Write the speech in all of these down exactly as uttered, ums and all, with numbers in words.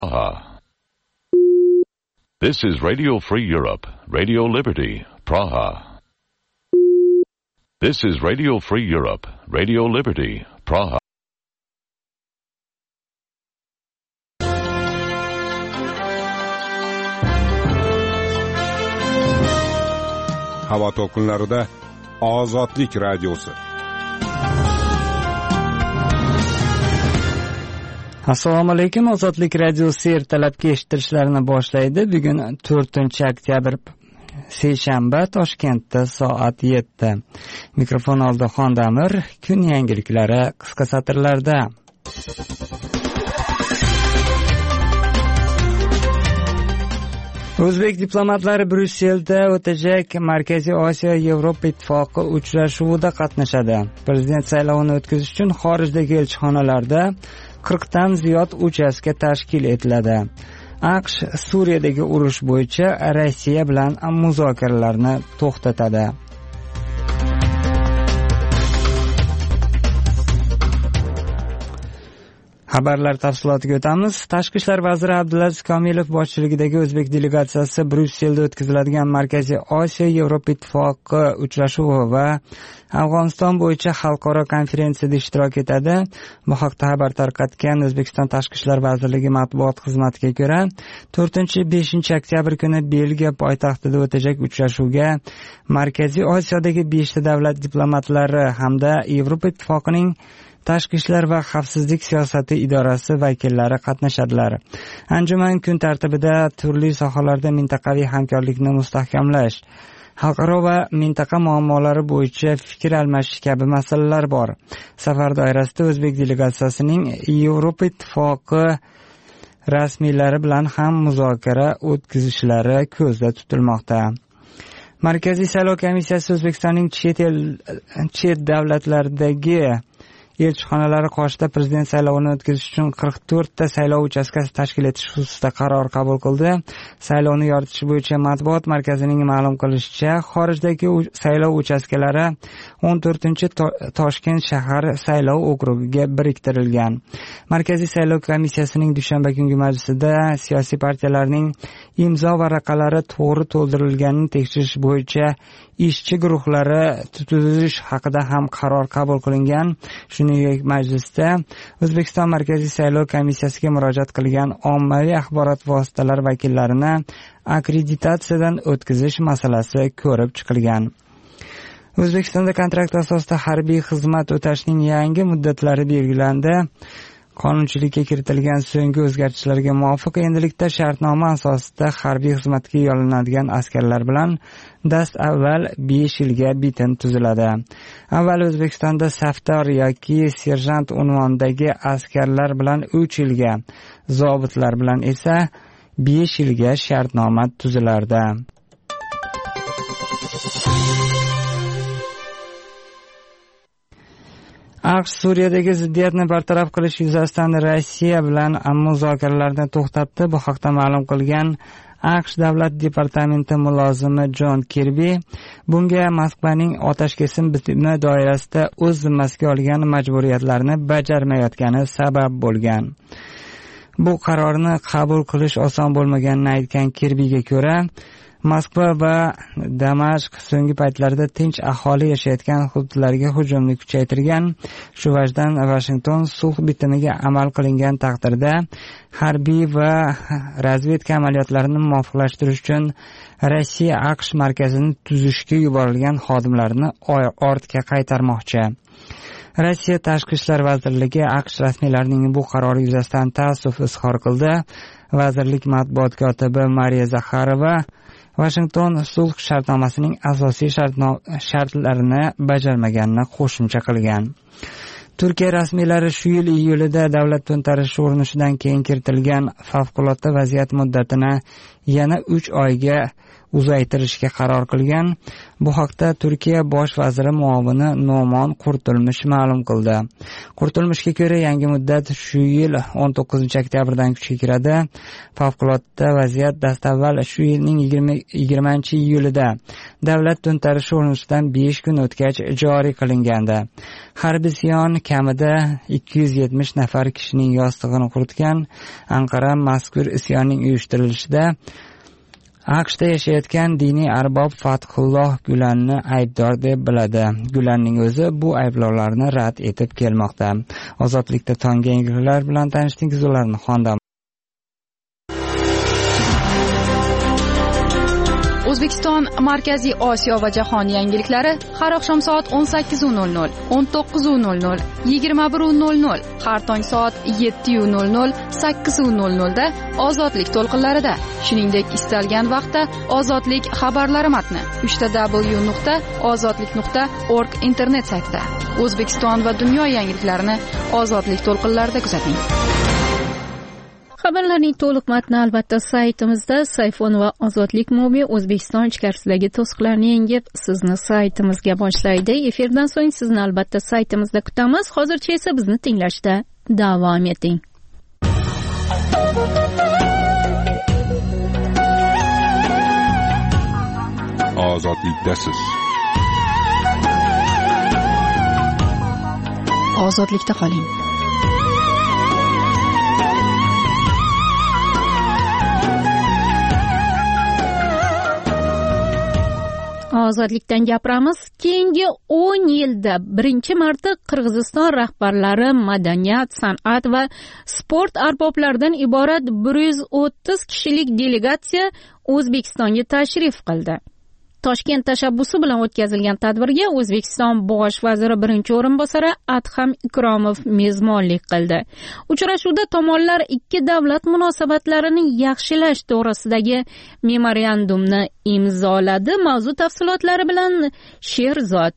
Praha. This is Radio Free Europe, Radio Liberty, Praha. This is Radio Free Europe, Radio Liberty, Praha. Havo to'lqinlarida Ozodlik radiosi. Assalomu alaykum. Ozodlik radiosi ertalabki eshittirishlarni boshlaydi. Bugun to'rtinchi oktyabr seshanba, Toshkentda soat yetti. Mikrofon oldida Xondamir. Kun yangiliklari qisqa satrlarda. O'zbek diplomatlari Bryusselda o'tajak Markaziy Osiyo Yevropa Ittifoqi uchrashuvida qatnashadi. Prezident saylovini o'tkazish uchun xorijdagi elchixonalarda qirqdan ziyod uchastka tashkil etiladi. AQSh Suriyadagi urush bo'yicha Rossiya bilan muzokaralarni to'xtatadi. Xabarlar tafsilotiga o'tamiz. Tashqi ishlar vaziri Abdulaziz Komilov boshchiligidagi o'zbek delegatsiyasi Bryusselda o'tkaziladigan Markaziy Osiyo Yevropa Ittifoqi uchrashuvi va Afg'oniston bo'yicha xalqaro konferensiyada ishtirok etadi. Bu haqda xabar tarqatgan O'zbekiston Tashqi ishlar vazirligi matbuot xizmatiga ko'ra, to'rtinchi beshinchi oktyabr kuni Belgiya poytaxtida o'tajak uchrashuvga Markaziy Osiyodagi beshta davlat diplomatlari hamda Yevropa Ittifoqining Tashqi ishlar va xavfsizlik siyosati idorasi vakillari qatnashadilar. Anjuman kun tartibida turli sohalarda mintaqaviy hamkorlikni mustahkamlash, xalqaro va mintaqa muammolari bo'yicha fikr almashish kabi masalalar bor. Safar doirasida o'zbek delegatsiyasining Yevropa Ittifoqi rasmiylari bilan ham muzokara o'tkazishlari ko'zda tutilmoqda. Markaziy saylov komissiyasi O'zbekistonning chet el chet davlatlaridagi elchixonalari qoshida prezident saylovini o'tkazish uchun qirq to'rtta saylov uchastkasi tashkil etish xususida qaror qabul qildi. Saylovni yoritish bo'yicha matbuot markazining ma'lum qilishicha, xorijdagi saylov uchastkalari o'n to'rtinchi Toshkent shahar saylov okrugiga biriktirilgan. Markaziy saylov komissiyasining dushanba kungi majlisida siyosiy partiyalarning imzo varaqalari to'g'ri to'ldirilganini tekshirish bo'yicha ishchi guruhlari tuzish haqida ham qaror qabul qilingan. Shuningdek, majlisda O'zbekiston Markaziy saylov komissiyasiga murojaat qilgan ommaviy axborot vositalari vakillarini akkreditatsiyadan o'tkazish masalasi ko'rib chiqilgan. O'zbekistonda kontrakt asosida harbiy xizmat o'tashning yangi muddatlari belgilandi. Qonunchilikka kiritilgan so'nggi o'zgartishlarga muvofiq endilikda shartnoma asosida harbiy xizmatga yo'llanadigan askarlar bilan dast avval besh yilga bitim tuziladi. Avval O'zbekistonda safdor yoki serjant unvonidagi askarlar bilan uch yilga, zobitlar bilan esa besh yilga shartnoma tuzilardi. AQSh Suriyadagi ziddiyatni bartaraf qilish yuzasidan Rossiya bilan muzokaralarni to'xtatdi. Bu haqda ma'lum qilgan AQSh Davlat departamenti mulozimi Jon Kirbi bunga Moskvaning otashkesim bitimi doirasida o'z zimmasiga olgan majburiyatlarni bajarmayotgani sabab bo'lgan. Bu qarorni qabul qilish oson bo'lmaganini aytgan Kirbiga ko'ra, Moskva va Damashq so'nggi paytlarda tinch aholi yashayotgan hududlarga hujumni kuchaytirgan. Shu vajdan Washington sulh bitimiga amal qilingan taqdirda harbiy va razvedka amaliyotlarini muvofiqlashtirish uchun Rossiya AQSh markazini tuzishga yuborilgan xodimlarni ortga qaytarmoqchi. Rossiya Tashqi ishlar vazirligi AQSh rasmiylarining bu qarori yuzasidan taassuf izhor qildi. Vazirlik matbuot kotibi Mariya Zakharova Washington sulh shartnomasining asosiy shartlarini bajarmaganini qo'shimcha qilgan. Turkiya rasmiylari shu yil iyulida davlat to'ntarishi urinishidan keyin kiritilgan favqulodda vaziyat muddatini yana uch oyga uzaytirishga qaror qilgan. Bu haqda Turkiya bosh vaziri muovini No'mon Qurtulmush ma'lum qildi. Qurtulmushga ko'ra, yangi muddat shu yil o'n to'qqizinchi oktyabrdan kuchga kiradi. Favqulodda vaziyat dastavval shu yilning yigirmanchi iyulida davlat to'ntarishi urinishidan besh kun o'tgach joriy qilingandi. Harbiy isyon kamida ikki yuz yetmish nafar kishining yostig'ini quritgan. Anqara mazkur isyonning uyushtirilishida AQShda yashayotgan diniy arbob Fathulloh Gulenni aybdor deb biladi. Gulenning o'zi bu ayblovlarni rad etib kelmoqda. Ozodlikda tonggi yangiliklar bilan tanishdingiz, ularni xonda. O'zbekiston, Markaziy Osiyo va jahon yangiliklari har oqshom soat o'n sakkiz nol nol, o'n to'qqiz nol nol, yigirma bir nol nol, har tong soat yetti nol nol, sakkiz nol nol da Ozodlik to'lqinlarida, shuningdek istalgan vaqtda Ozodlik xabarlari matni uch w nuqta ozodlik nuqta org internet saytida. O'zbekiston va dunyo yangiliklarini Ozodlik to'lqinlarida kuzating. Xabarlarning to'liq matni albatta saytimizda. Sayfon va Ozodlik mobi O'zbekiston ichkarisidagi to'siqlarni yengib, sizni saytimizga boshlaydi. Efirdan so'ng sizni albatta saytimizda kutamiz. Hozircha esa bizni tinglashda davom eting. Ozodlikdasiz. Ozodlikda qoling. Ozodlikdan gapiramiz. Keyingi o'n yilda birinchi marta Qirg'iziston rahbarlari madaniyat, san'at va sport arboblaridan iborat bir yuz o'ttiz kishilik delegatsiya O'zbekistonga tashrif qildi. Toshkent tashabbusi bilan o'tkazilgan tadbirga O'zbekiston bosh vaziri birinchi o'rinbosari Adham Ikromov mezbonlik qildi. Uchrashuvda tomonlar ikki davlat munosabatlarini yaxshilash to'g'risidagi memorandumni imzoladi. Mavzu tafsilotlari bilan Sherzod.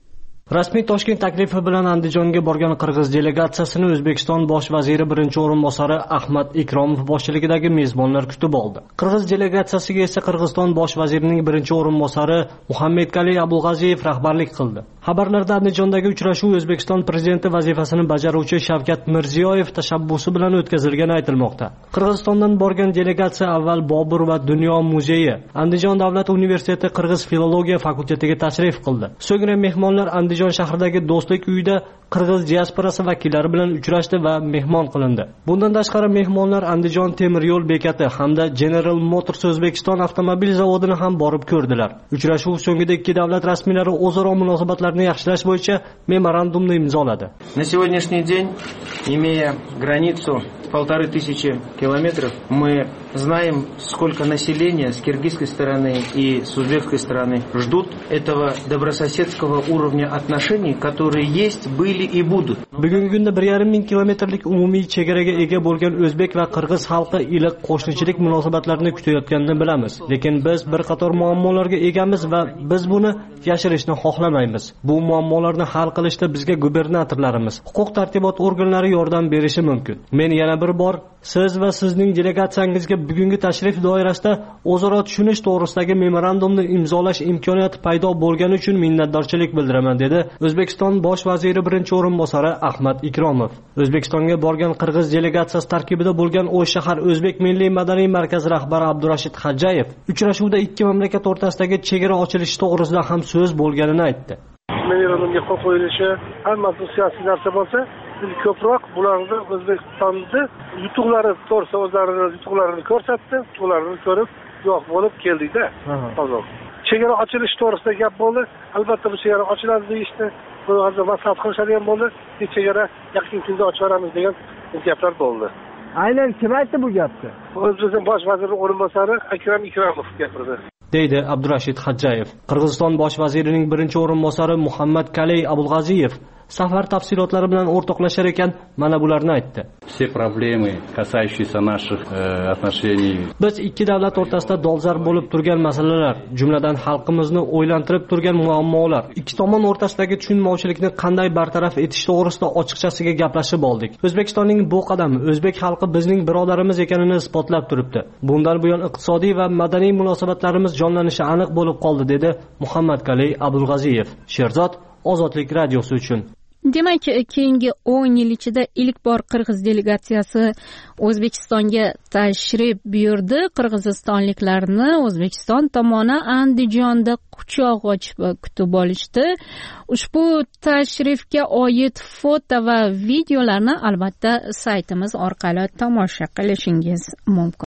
Rasmiy Toshkent taklifi bilan Andijonga borgan Qirg'iz delegatsiyasini O'zbekiston bosh vaziri birinchi o'rinbosari Ahmad Ikromov boshchiligidagi mezbonlar kutib oldi. Qirg'iz delegatsiyasiga esa Qirg'iziston bosh vazirining birinchi o'rinbosari Muhammadkaliy Abulg'aziyev rahbarlik qildi. Xabarlarda Andijondagi uchrashuv O'zbekiston prezidenti vazifasini bajaruvchi Shavkat Mirziyoyev tashabbusi bilan o'tkazilgani aytilmoqda. Qirg'izistondan borgan delegatsiya avval Bobur va Dunyo muzeyi, Andijon davlat universiteti Qirg'iz filologiya fakultetiga tashrif qildi. So'ngra mehmonlar Andijon shahridagi Do'stlik uyida Qirg'iz diasporasi vakillari bilan uchrashdi va mehmon qilindi. Bundan tashqari mehmonlar Andijon temir yo'l bekati hamda General Motors O'zbekiston avtomobil zavodini ham borib ko'rdilar. Uchrashuv so'ngida ikki davlat rasmiylari o'zaro munosabatlarni yaxshilash bo'yicha memorandumni imzoladi. На сегодняшний день, имея границу полторы тысячи километров, мы знаем, сколько населения с киргизской стороны и с узбекской стороны ждут этого добрососедского уровня отношений, которые есть, были и будут. Bugungi kunda bir yarim ming kilometrlik umumiy chegaraga ega bo'lgan o'zbek va qirg'iz xalqi iliq qo'shnichilik munosabatlarini kutayotganini bilamiz. Lekin biz bir qator muammolarga egamiz va biz buni yashirishni xohlamaymiz. Bu muammolarni hal qilishda bizga gubernatorlarimiz, huquq tartibot organlari yordam berishi mumkin. Men yana bir bor siz va sizning delegatsiyangizga bugungi tashrif doirasida o'zaro tushunish to'g'risidagi memorandumni imzolash imkoniyati paydo bo'lgani uchun minnatdorchilik bildiraman, dedi O'zbekiston bosh vaziri birinchi o'rinbosari Ahmad Ikromov. O'zbekistonga borgan Qirg'iz delegatsiyasi tarkibida bo'lgan O'sh shahar O'zbek milliy madaniy markazi rahbari Abdurashid Xajayev uchrashuvda ikki mamlakat o'rtasidagi chegara ochilishi to'g'risida ham so'z bo'lganini aytdi. Memorandumga qo'l qo'yilishi hammasi siyosiy narsa bo'lsa, biz ko'proq bularni O'zbekistonni yutuqlari to'g'risida o'zlarining yutuqlarini ko'rsatdi, ularni ko'rib yo'q bo'lib keldik-da. Hozir chegara ochilish to'g'risida gap bo'ldi. Albatta bu chegara ochiladi deyishdi. Bu hozir maslahat qilishadigan bo'ldi. Bu chegara yaqin kunda ochib beramiz degan gaplar bo'ldi. Aynan kim aytdi bu gapni? O'zbekiston bosh vaziri o'rinbosari Akram Ikromov gapirdi, deydi Abdurashid Xajayev. Qirg'iziston bosh vazirining birinchi o'rinbosari Muhammadkaliy Abulg'aziyev safar tafsilotlari bilan o'rtoqlashar ekan, mana bularni aytdi. Все проблемы, касающиеся наших отношений. Biz ikki davlat o'rtasida dolzarb bo'lib turgan masalalar, jumladan xalqimizni o'ylantirib turgan muammolar, ikki tomon o'rtasidagi tushunmovchilikni qanday bartaraf etish to'g'risida ochiqchasiga gaplashib oldik. O'zbekistonning bu qadami o'zbek xalqi bizning birodarimiz ekanini isbotlab turibdi. Bundan buyon iqtisodiy va madaniy munosabatlarimiz jonlanishi aniq bo'lib qoldi, dedi Muhammadkaliy Abdulg'aziyev. Sherzod, Ozodlik radiosi uchun. Demak, keyingi o'n yil ichida ilk bor qirg'iz delegatsiyasi O'zbekistonga tashrif buyurdi. Qirg'izistonliklarni O'zbekiston tomoni Andijonda quchoq ochib kutib olishdi. Ushbu tashrifga oid foto va videolarni albatta saytimiz orqali tomosha qilishingiz mumkin.